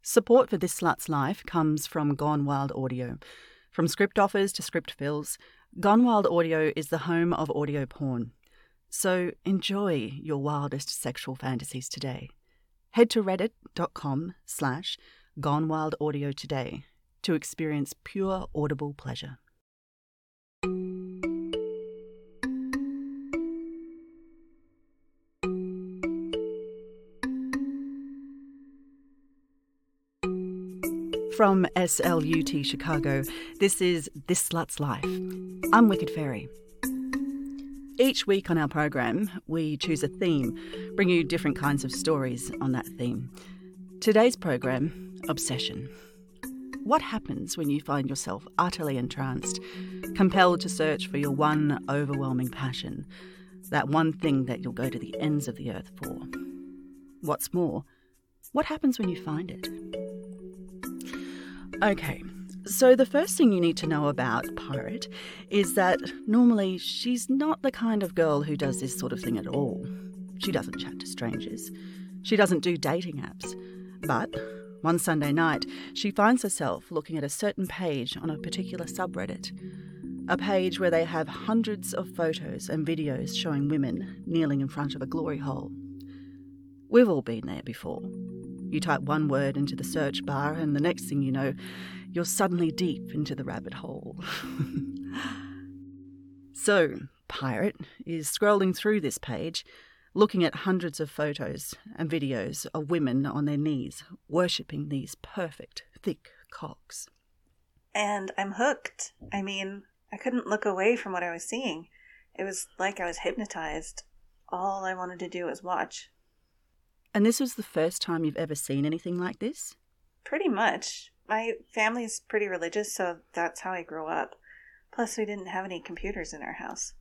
Support for This Slut's Life comes from Gone Wild Audio. From script offers to script fills, Gone Wild Audio is the home of audio porn. So enjoy your wildest sexual fantasies today. Head to reddit.com/GoneWildAudio today to experience pure audible pleasure. From SLUT Chicago, this is This Slut's Life. I'm Wicked Fairy. Each week on our program, we choose a theme, bring you different kinds of stories on that theme. Today's program, Obsession. What happens when you find yourself utterly entranced, compelled to search for your one overwhelming passion, that one thing that you'll go to the ends of the earth for? What's more, what happens when you find it? Okay, so the first thing you need to know about Pirate is that normally she's not the kind of girl who does this sort of thing at all. She doesn't chat to strangers. She doesn't do dating apps. But one Sunday night, she finds herself looking at a certain page on a particular subreddit. A page where they have hundreds of photos and videos showing women kneeling in front of a glory hole. We've all been there before. You type one word into the search bar and the next thing you know, you're suddenly deep into the rabbit hole. So, Pirate is scrolling through this page, looking at hundreds of photos and videos of women on their knees, worshipping these perfect, thick cocks. And I'm hooked. I mean, I couldn't look away from what I was seeing. It was like I was hypnotized. All I wanted to do was watch. And this was the first time you've ever seen anything like this? Pretty much. My family's pretty religious, so that's how I grew up. Plus, we didn't have any computers in our house.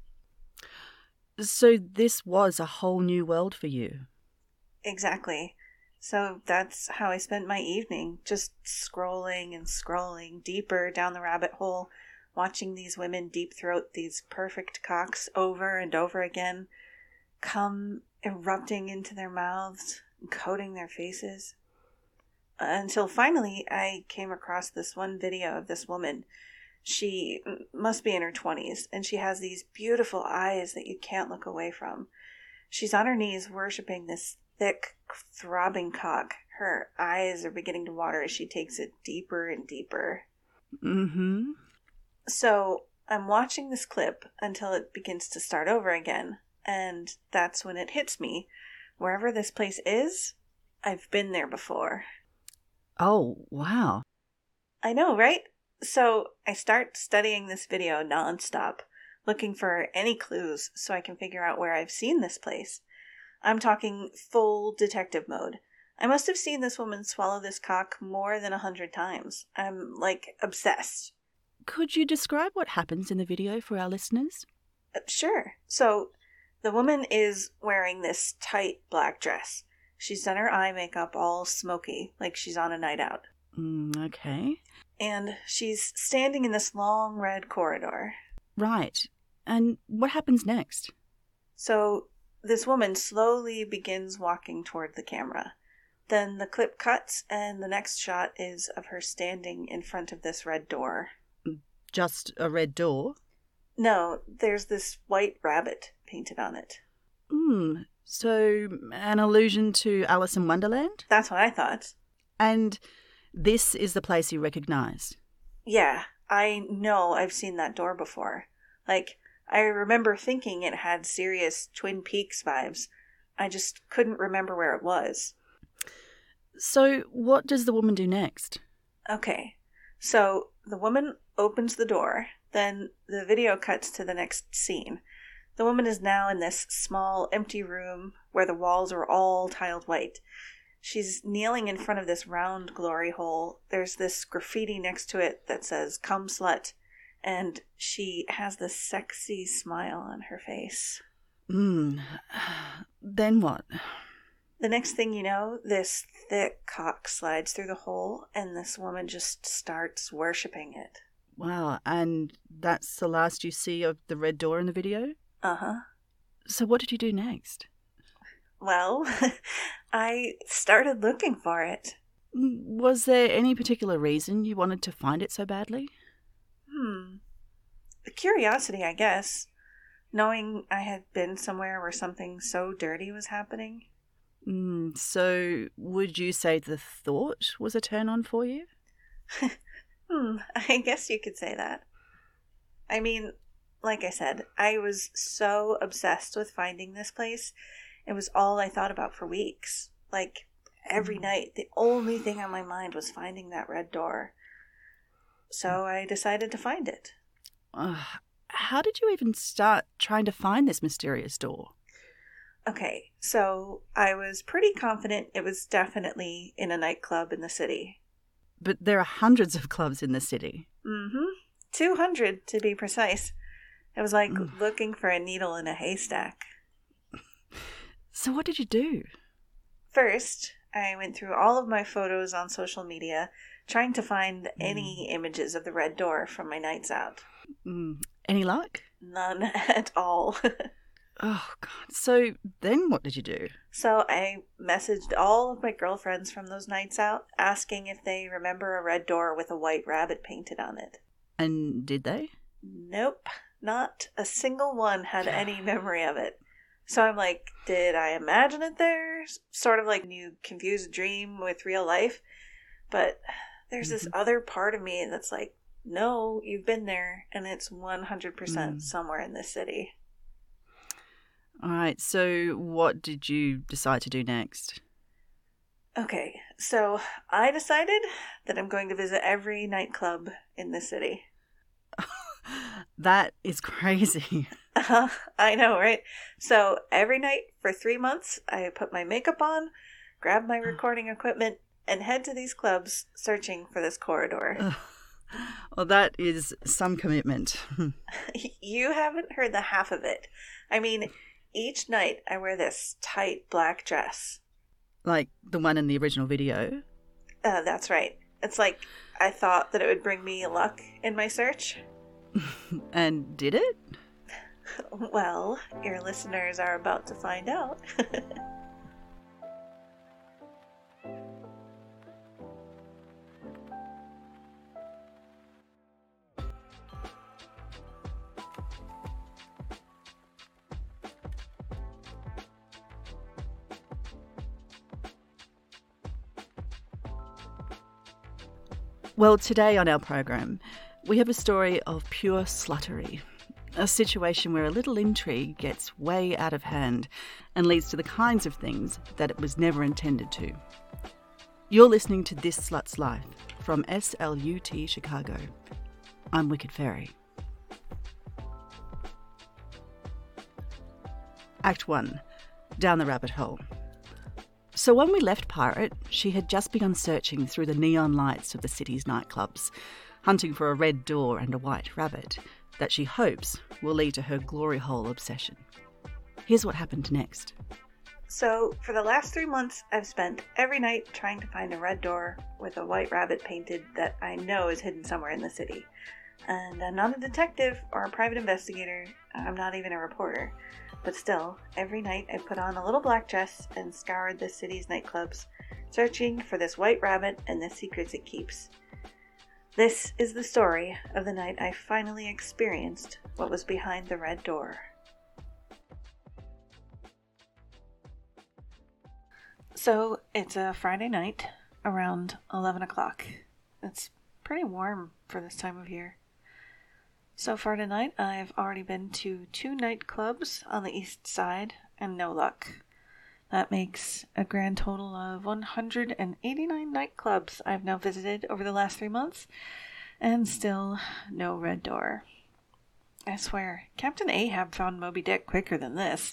So this was a whole new world for you? Exactly. So that's how I spent my evening, just scrolling and scrolling deeper down the rabbit hole, watching these women deep throat these perfect cocks over and over again, come erupting into their mouths, coating their faces. Until finally I came across this one video of this woman. She must be in her 20s, and she has these beautiful eyes that you can't look away from. She's on her knees worshipping this thick, throbbing cock. Her eyes are beginning to water as she takes it deeper and deeper. Mm-hmm. So I'm watching this clip until it begins to start over again. And that's when it hits me. Wherever this place is, I've been there before. Oh, wow. I know, right? So I start studying this video nonstop, looking for any clues so I can figure out where I've seen this place. I'm talking full detective mode. I must have seen this woman swallow this cock more than 100 times. I'm, obsessed. Could you describe what happens in the video for our listeners? Sure. So the woman is wearing this tight black dress. She's done her eye makeup all smoky, like she's on a night out. Okay. And she's standing in this long red corridor. Right. And what happens next? So this woman slowly begins walking toward the camera. Then the clip cuts, and the next shot is of her standing in front of this red door. Just a red door? No, there's this white rabbit painted on it. So an allusion to Alice in Wonderland? That's what I thought. And this is the place you recognized? Yeah, I know I've seen that door before. I remember thinking it had serious Twin Peaks vibes. I just couldn't remember where it was. So what does the woman do next? Okay, so the woman opens the door, then the video cuts to the next scene. The woman is now in this small, empty room where the walls are all tiled white. She's kneeling in front of this round glory hole. There's this graffiti next to it that says, "Come slut." And she has this sexy smile on her face. Then what? The next thing you know, this thick cock slides through the hole, and this woman just starts worshipping it. Wow, and that's the last you see of the red door in the video? Uh-huh. So what did you do next? Well, I started looking for it. Was there any particular reason you wanted to find it so badly? Curiosity, I guess. Knowing I had been somewhere where something so dirty was happening. So would you say the thought was a turn-on for you? I guess you could say that. I mean, like I said, I was so obsessed with finding this place. It was all I thought about for weeks. Like, every night, the only thing on my mind was finding that red door. So I decided to find it. How did you even start trying to find this mysterious door? Okay, so I was pretty confident it was definitely in a nightclub in the city. But there are hundreds of clubs in the city. 200 to be precise. It was like looking for a needle in a haystack. So what did you do? First, I went through all of my photos on social media, trying to find any images of the red door from my nights out. Any luck? None at all. Oh, God. So then what did you do? So I messaged all of my girlfriends from those nights out, asking if they remember a red door with a white rabbit painted on it. And did they? Nope. Not a single one had any memory of it. So I'm like, did I imagine it there? Sort of like when you confuse a dream with real life. But there's this other part of me that's like, no, you've been there, and it's 100% somewhere in this city. All right, so what did you decide to do next? Okay, so I decided that I'm going to visit every nightclub in the city. That is crazy. I know, right? So every night for 3 months, I put my makeup on, grab my recording equipment, and head to these clubs searching for this corridor. Well, that is some commitment. You haven't heard the half of it. I mean, each night I wear this tight black dress. Like the one in the original video? That's right. It's like I thought that it would bring me luck in my search. And did it? Well, your listeners are about to find out. Well, today on our program, we have a story of pure sluttery. A situation where a little intrigue gets way out of hand and leads to the kinds of things that it was never intended to. You're listening to This Slut's Life from SLUT Chicago. I'm Wicked Fairy. Act 1. Down the rabbit hole. So when we left Pirate, she had just begun searching through the neon lights of the city's nightclubs, hunting for a red door and a white rabbit that she hopes will lead to her glory hole obsession. Here's what happened next. So, for the last 3 months, I've spent every night trying to find a red door with a white rabbit painted that I know is hidden somewhere in the city. And I'm not a detective or a private investigator. I'm not even a reporter. But still, every night I put on a little black dress and scoured the city's nightclubs, searching for this white rabbit and the secrets it keeps. This is the story of the night I finally experienced what was behind the red door. So, it's a Friday night, around 11 o'clock. It's pretty warm for this time of year. So far tonight, I've already been to 2 nightclubs on the east side, and no luck. That makes a grand total of 189 nightclubs I've now visited over the last 3 months, and still no red door. I swear, Captain Ahab found Moby Dick quicker than this.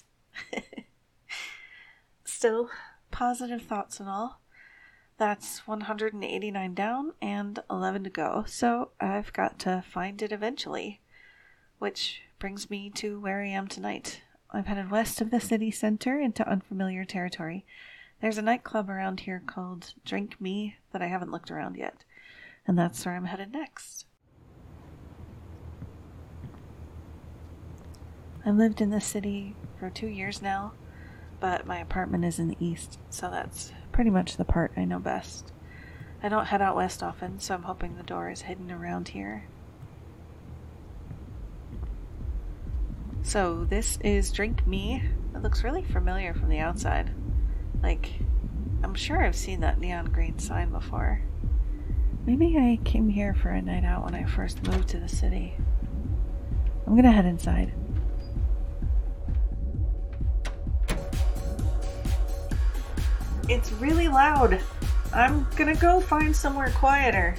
Still, positive thoughts and all. That's 189 down and 11 to go, so I've got to find it eventually. Which brings me to where I am tonight. I've headed west of the city center into unfamiliar territory. There's a nightclub around here called Drink Me that I haven't looked around yet, and that's where I'm headed next. I've lived in this city for 2 years now, but my apartment is in the east, so that's pretty much the part I know best. I don't head out west often, so I'm hoping the door is hidden around here. So this is Drink Me. It looks really familiar from the outside. Like, I'm sure I've seen that neon green sign before. Maybe I came here for a night out when I first moved to the city. I'm gonna head inside. It's really loud. I'm gonna go find somewhere quieter.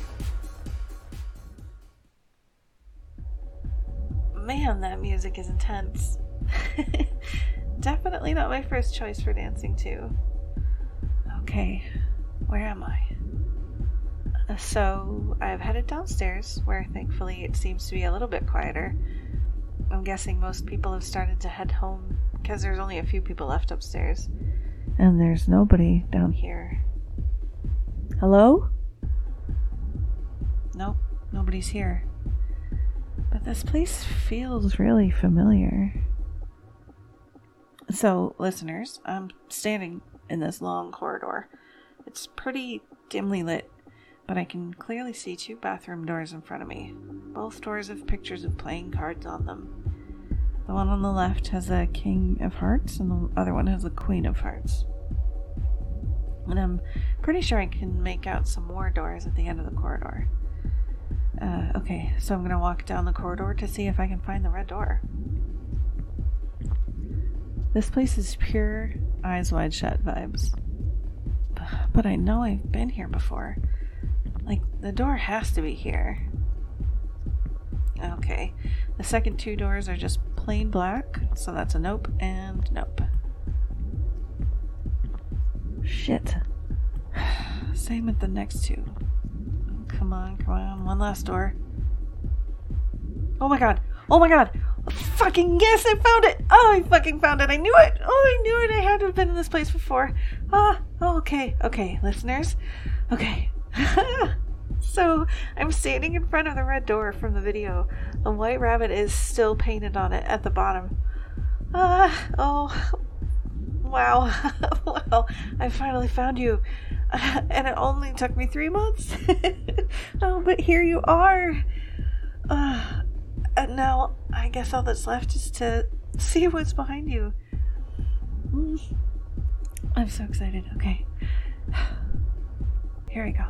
Man, that music is intense. Definitely not my first choice for dancing to. Okay, where am I? So, I've headed downstairs, where thankfully it seems to be a little bit quieter. I'm guessing most people have started to head home, because there's only a few people left upstairs. And there's nobody down here. Hello? Nope, nobody's here. But this place feels really familiar. So, listeners, I'm standing in this long corridor. It's pretty dimly lit, but I can clearly see 2 bathroom doors in front of me. Both doors have pictures of playing cards on them. The one on the left has a King of Hearts, and the other one has a Queen of Hearts. And I'm pretty sure I can make out some more doors at the end of the corridor. Okay, so I'm gonna walk down the corridor to see if I can find the red door. This place is pure Eyes Wide Shut vibes. But I know I've been here before. Like, the door has to be here. Okay, the second 2 doors are just plain black, so that's a nope and nope. Shit. Same with the next 2. Come on, one last door. Oh my god! Fucking yes, I found it! Oh, I fucking found it! I knew it! I had to have been in this place before. Okay, listeners. Okay. So, I'm standing in front of the red door from the video. A white rabbit is still painted on it at the bottom. Wow. Well, I finally found you. And it only took me 3 months. Oh, but here you are. And now, I guess all that's left is to see what's behind you. I'm so excited. Okay. Here we go.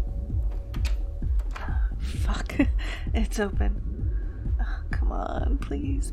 Fuck. It's open. Oh, come on, please.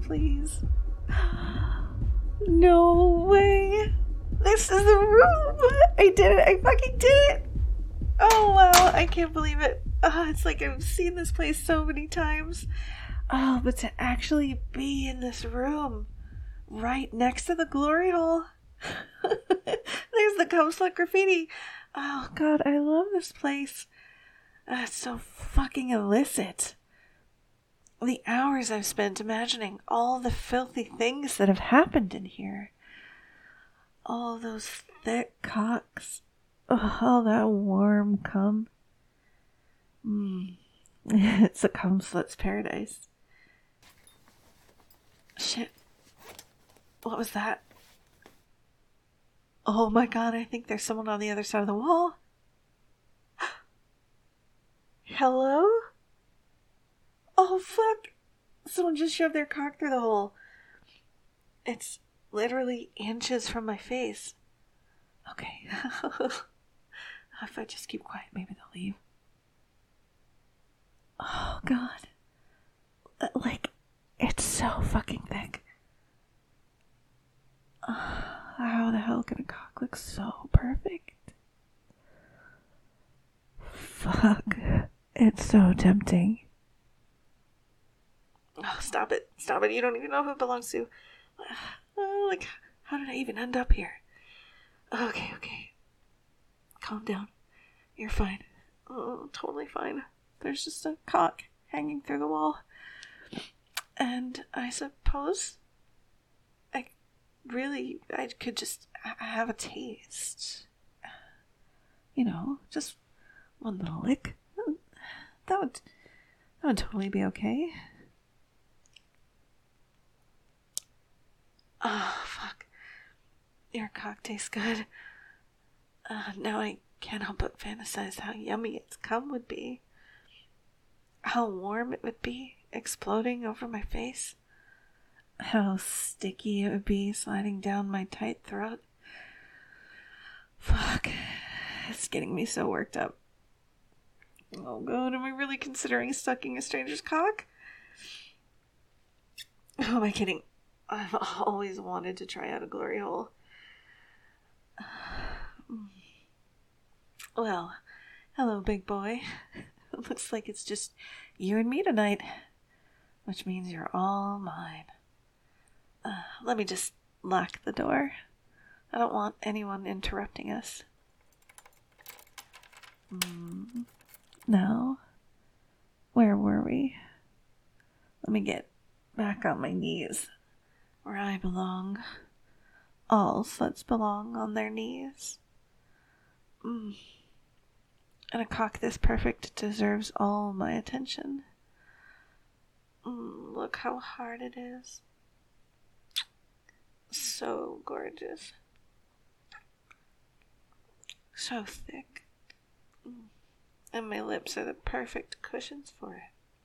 No way. This is the room. I did it. I fucking did it. Oh, wow. I can't believe it. It's like I've seen this place so many times. Oh, but to actually be in this room right next to the glory hole. There's the Come Slut graffiti. Oh, God, I love this place. It's so fucking illicit. The hours I've spent imagining all the filthy things that have happened in here. All those thick cocks. All that warm cum. It's a cum slut's paradise. Shit. What was that? Oh my god, I think there's someone on the other side of the wall. Hello? Oh fuck. Someone just shoved their cock through the hole. It's literally inches from my face. Okay. If I just keep quiet, maybe they'll leave. Oh god. Like, it's so fucking thick. How the hell can a cock look so perfect? Fuck. It's so tempting. Oh, stop it. You don't even know who it belongs to. Like, how did I even end up here? Okay. Calm down. You're fine. Oh, totally fine. There's just a cock hanging through the wall. And I suppose I could just have a taste. You know, just one little lick. That would totally be okay. Oh, fuck. Your cock tastes good. Now I can't help but fantasize how yummy its cum would be. How warm it would be, exploding over my face. How sticky it would be sliding down my tight throat. Fuck. It's getting me so worked up. Oh god, am I really considering sucking a stranger's cock? Who am I kidding? I've always wanted to try out a glory hole. Well, hello, big boy. It looks like it's just you and me tonight, which means you're all mine. Let me just lock the door. I don't want anyone interrupting us. Now, where were we? Let me get back on my knees, where I belong. All sluts belong on their knees. And a cock this perfect deserves all my attention. Look how hard it is. So gorgeous. So thick. And my lips are the perfect cushions for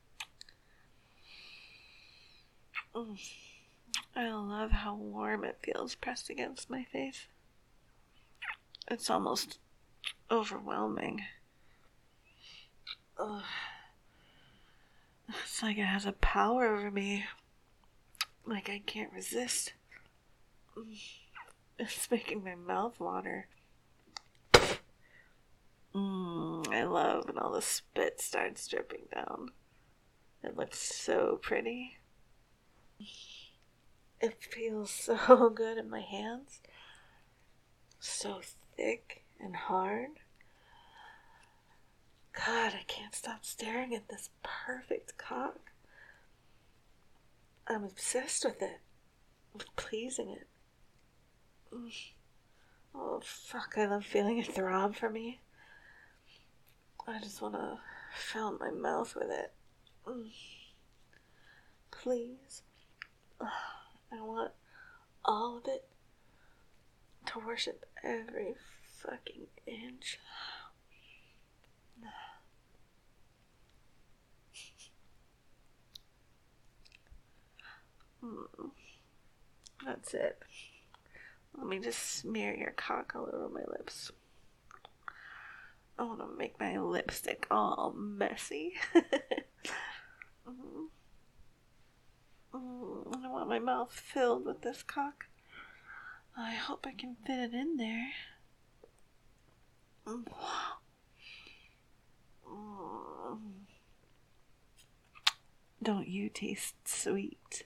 it. I love how warm it feels pressed against my face. It's almost overwhelming. It's like it has a power over me. Like I can't resist. It's making my mouth water. I love when all the spit starts dripping down. It looks so pretty. It feels so good in my hands. So thick and hard. God, I can't stop staring at this perfect cock. I'm obsessed with it. With pleasing it. Oh, fuck, I love feeling it throb for me. I just want to fill my mouth with it. Please. I want all of it. To worship every fucking inch. That's it. Let me just smear your cock all over my lips. I want to make my lipstick all messy. I want my mouth filled with this cock. I hope I can fit it in there. Don't you taste sweet?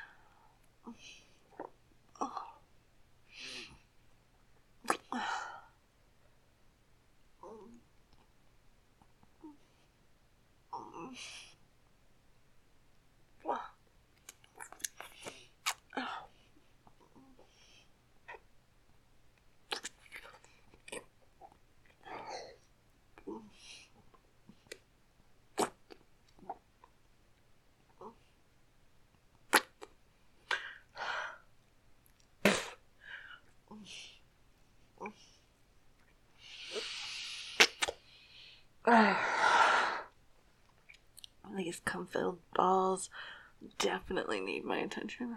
These cum-filled balls definitely need my attention.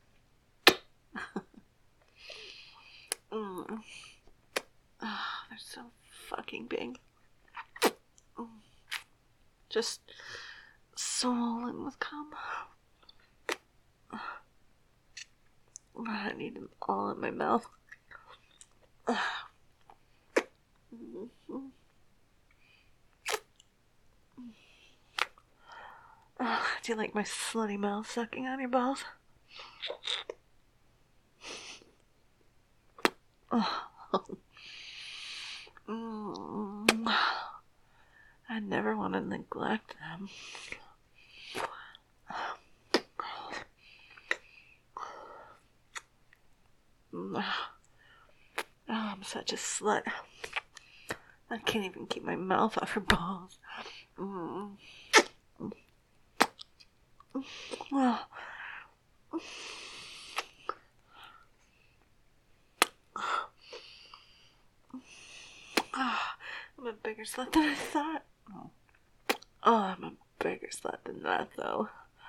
They're so fucking big. Just swollen with cum. I need them all in my mouth. Do you like my slutty mouth sucking on your balls? I never want to neglect them. I'm such a slut. I can't even keep my mouth off her balls. I'm a bigger slut than I thought. Oh, I'm a bigger slut than that, though.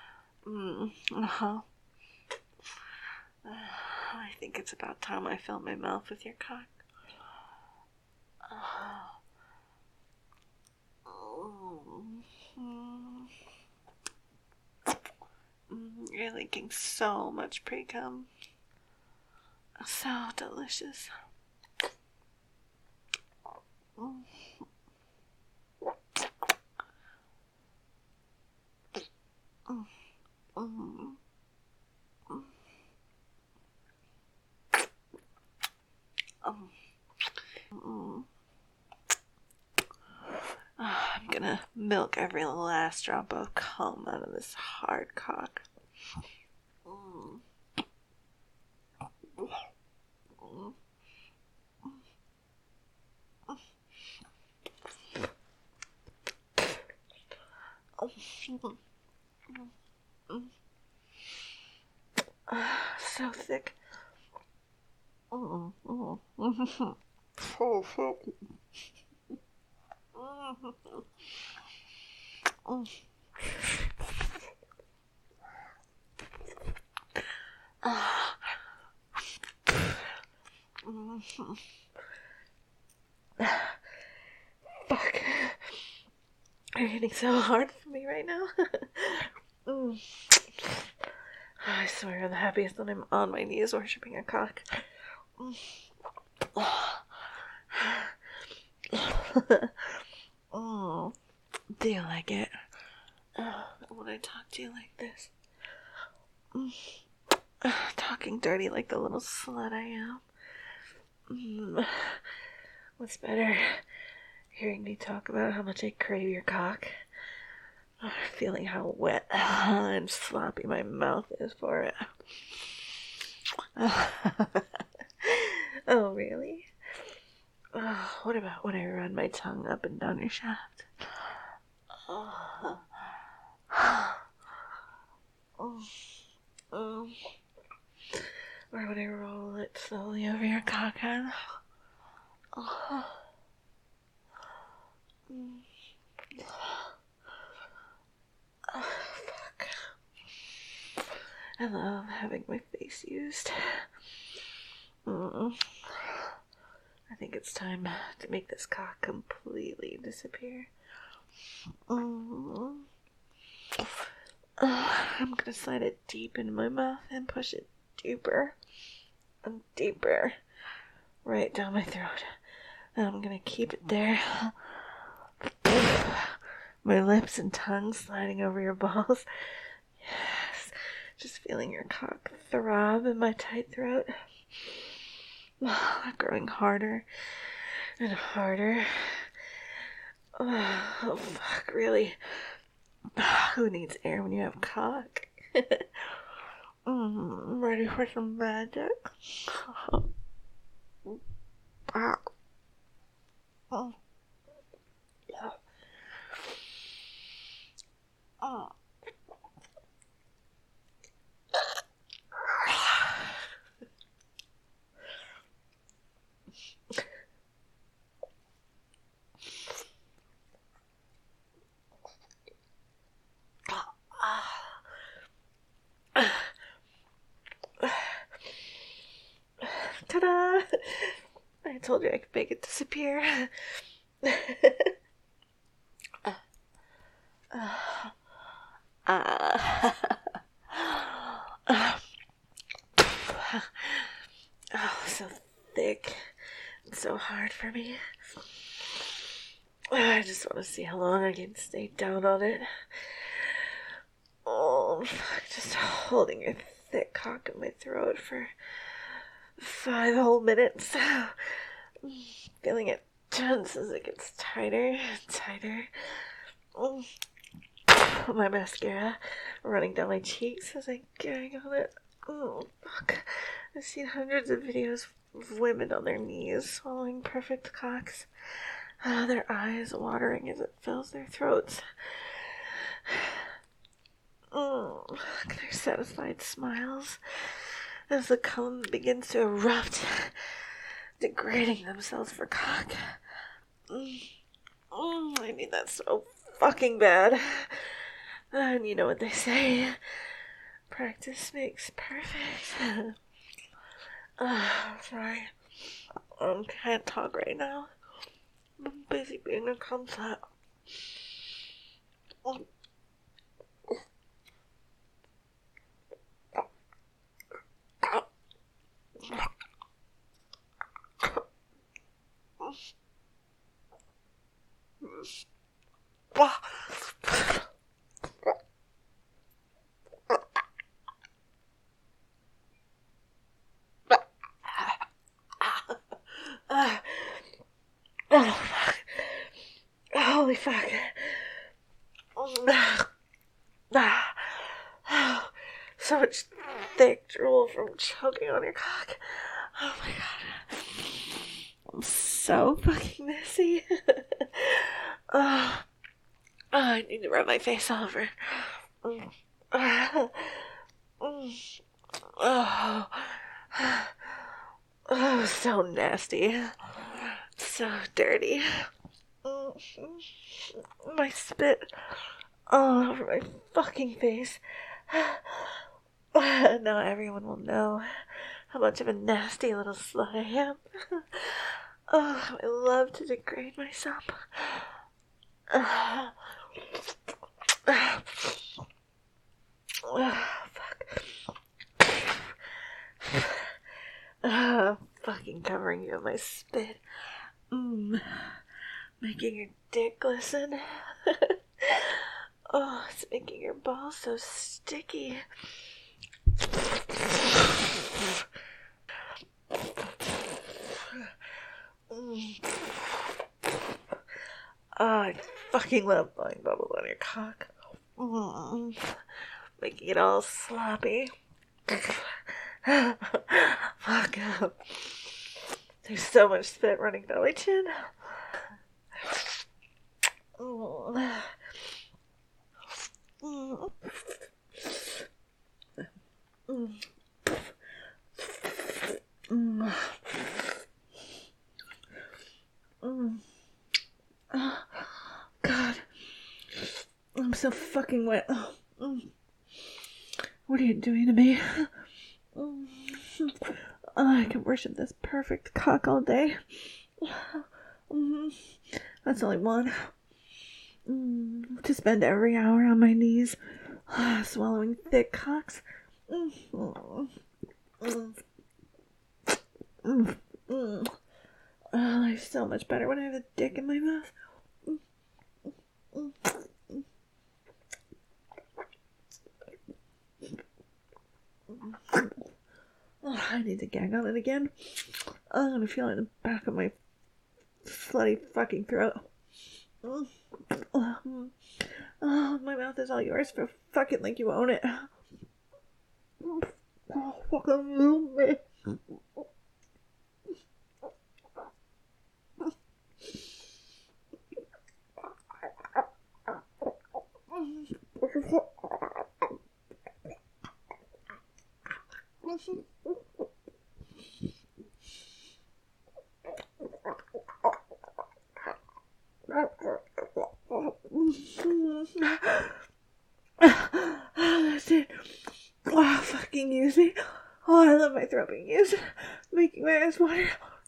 I think it's about time I filled my mouth with your cock. You're leaking so much pre-cum. So delicious. I'm gonna milk every last drop of cum out of this hard cock. So thick. So thick. Fuck. You're hitting so hard for me right now. I swear I'm the happiest when I'm on my knees worshipping a cock. Do you like it? When I talk to you like this? Talking dirty like the little slut I am. What's better? Hearing me talk about how much I crave your cock. Feeling how wet and sloppy my mouth is for it. Oh, really? What about when I run my tongue up and down your shaft? Or when I roll it slowly over your cockhead? Fuck. I love having my face used. I think it's time to make this cock completely disappear. I'm gonna slide it deep into my mouth and push it deeper and deeper right down my throat. And I'm gonna keep it there. My lips and tongue sliding over your balls. Yes. Just feeling your cock throb in my tight throat. Growing harder and harder. Oh, fuck, really? Who needs air when you have cock? Ready for some magic? Yeah. Ta-da! I told you I could make it disappear. Oh, so thick and so hard for me. I just want to see how long I can stay down on it. Oh, fuck, just holding your thick cock in my throat for 5 whole minutes. Feeling it tense as it gets tighter and tighter. My mascara running down my cheeks as I gag on it. Oh, fuck. I've seen hundreds of videos of women on their knees swallowing perfect cocks. Their eyes watering as it fills their throats. Their satisfied smiles as the cum begins to erupt, degrading themselves for cock. I need that so fucking bad. And you know what they say. Practice makes perfect. Sorry. I can't talk right now. I'm busy being a cunt. Oh, fuck. Holy fuck. So much thick drool from choking on your cock. Oh my god. I'm so fucking messy. I need to rub my face all over. Oh, so nasty. So dirty. My spit all over my fucking face. Now everyone will know how much of a nasty little slut I am. Oh, I love to degrade myself. Fuck. Fucking covering you in my spit. Making your dick glisten. Oh, it's making your balls so sticky. Oh, I fucking love blowing bubbles on your cock. Making it all sloppy. Fuck up. There's so much spit running down my chin. God. I'm so fucking wet. What are you doing to me? I can worship this perfect cock all day. That's only one. To spend every hour on my knees, swallowing thick cocks. Life's so much better when I have a dick in my mouth. I need to gag on it again. I'm gonna feel it in the back of my slutty fucking throat. My mouth is all yours for fucking like you own it. Fucking move me. That's it. Oh, fucking use me. Oh, I love my throat being used. Making my eyes water.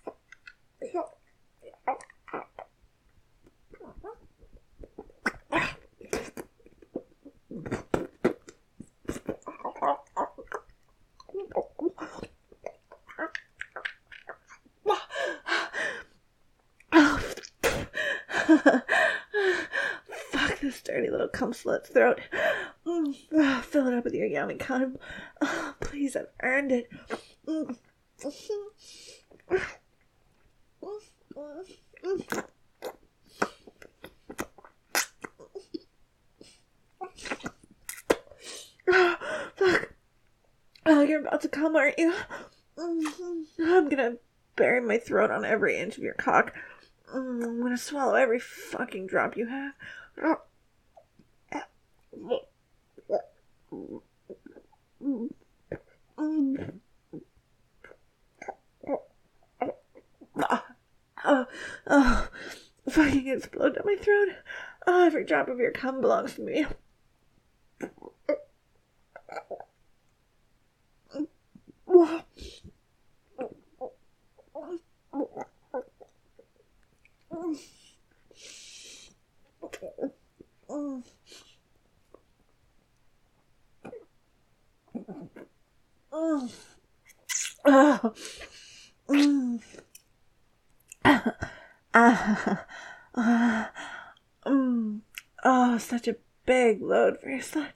Fuck this dirty little cum slut's throat. Fill it up with your yummy cum. Please, I've earned it. Fuck. Oh, you're about to come, aren't you? I'm gonna bury my throat on every inch of your cock. I'm gonna swallow every fucking drop you have. fucking explode down my throat. Oh, every drop of your cum belongs to me. Oh, such a big load for your slut.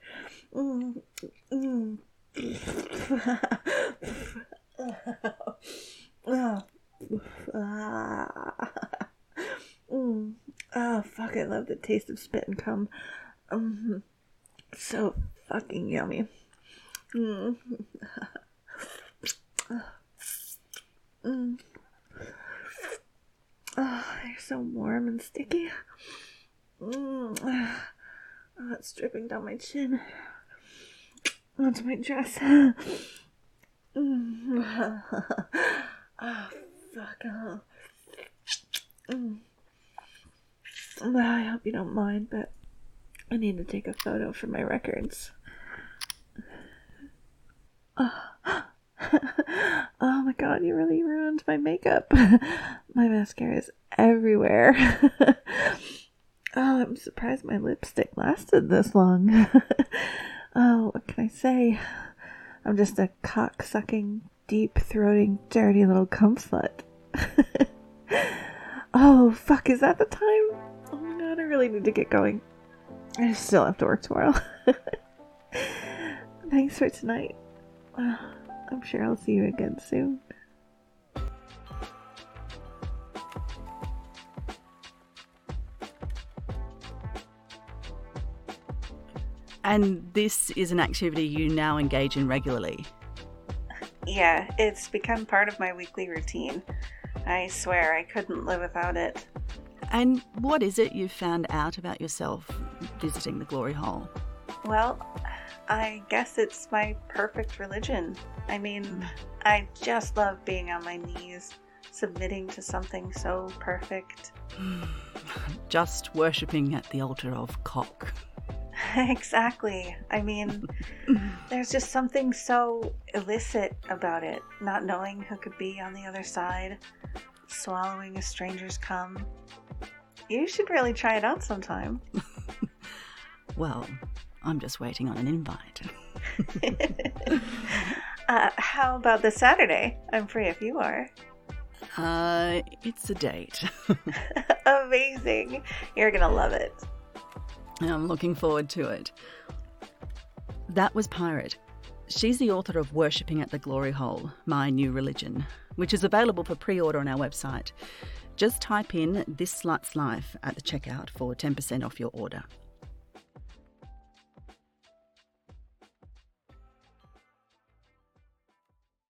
Oh, fuck, I love the taste of spit and cum. So fucking yummy. Oh, they're so warm and sticky. Oh, it's dripping down my chin onto my dress. Oh, fuck. I hope you don't mind, but I need to take a photo for my records. Oh my god, you really ruined my makeup. My mascara is everywhere. Oh, I'm surprised my lipstick lasted this long. Oh, what can I say? I'm just a cock-sucking, deep-throating, dirty little cum slut. Oh, fuck, is that the time? Oh my god, I really need to get going. I still have to work tomorrow. Thanks for tonight. I'm sure I'll see you again soon. And this is an activity you now engage in regularly? Yeah, it's become part of my weekly routine. I swear I couldn't live without it. And what is it you've found out about yourself visiting the glory hole? Well, I guess it's my perfect religion. I mean, I just love being on my knees, submitting to something so perfect. Just worshipping at the altar of cock. Exactly. I mean, there's just something so illicit about it. Not knowing who could be on the other side, swallowing a stranger's cum. You should really try it out sometime. Well, I'm just waiting on an invite. How about this Saturday? I'm free if you are. It's a date. Amazing. You're gonna love it. I'm looking forward to it. That was Pirate. She's the author of Worshipping at the Glory Hole, My New Religion, which is available for pre-order on our website. Just type in This Slut's Life at the checkout for 10% off your order.